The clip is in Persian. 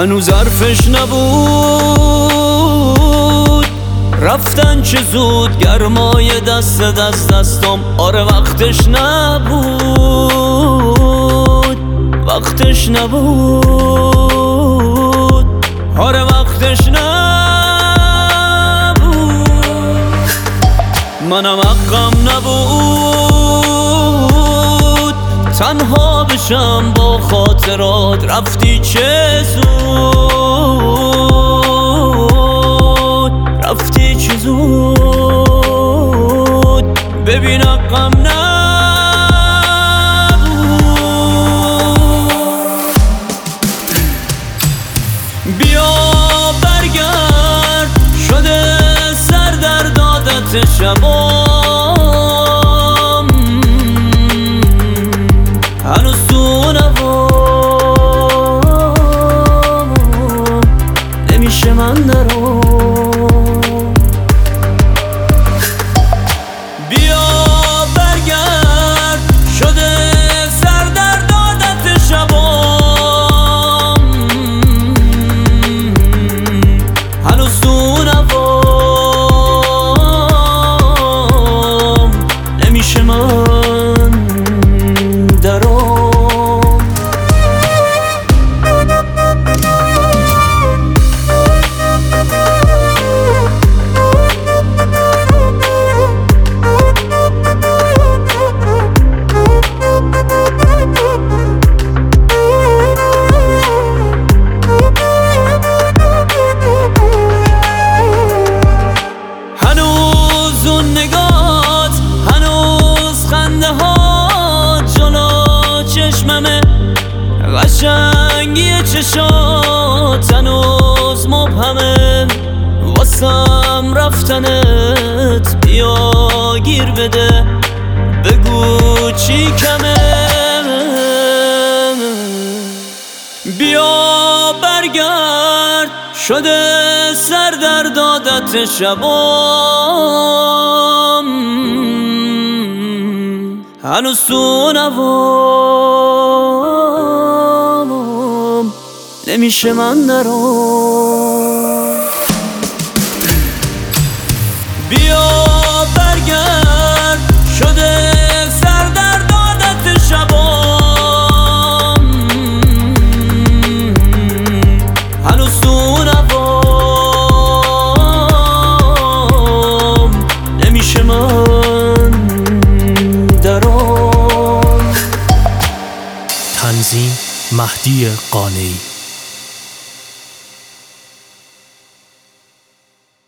هنوز حرفش نبود، رفتن چه زود، گرمای دست دستم. آره وقتش نبود، وقتش نبود، آره وقتش نبود. منم حقم نبود تنها بشم با خاطرات، رفتی چه زود، رفتی چه زود. ببین حقم نبود. بیا برگرد، شده سر در عادت شبام، هنوز تو نوام، نمیشه من نرام. بیا برگرد، شده سر در عادت شبام، هنوز تو نوام، نمیشه من درام. هنوز اون نگات، هنوز خنده ها جلو چشممه، قشنگی چشات هنوز مبهمه. واسم رفتنت بیا گیر بده، بگو چی کمه. بیا برگرد، شده سر در عادت شبام، هنوز تو نوام، نمیشه من نرام. بیا برگرد، شده سر در عادت شبام، هنوز تو نوام، نمیشه من درام. تنظیم مهدی قانعی.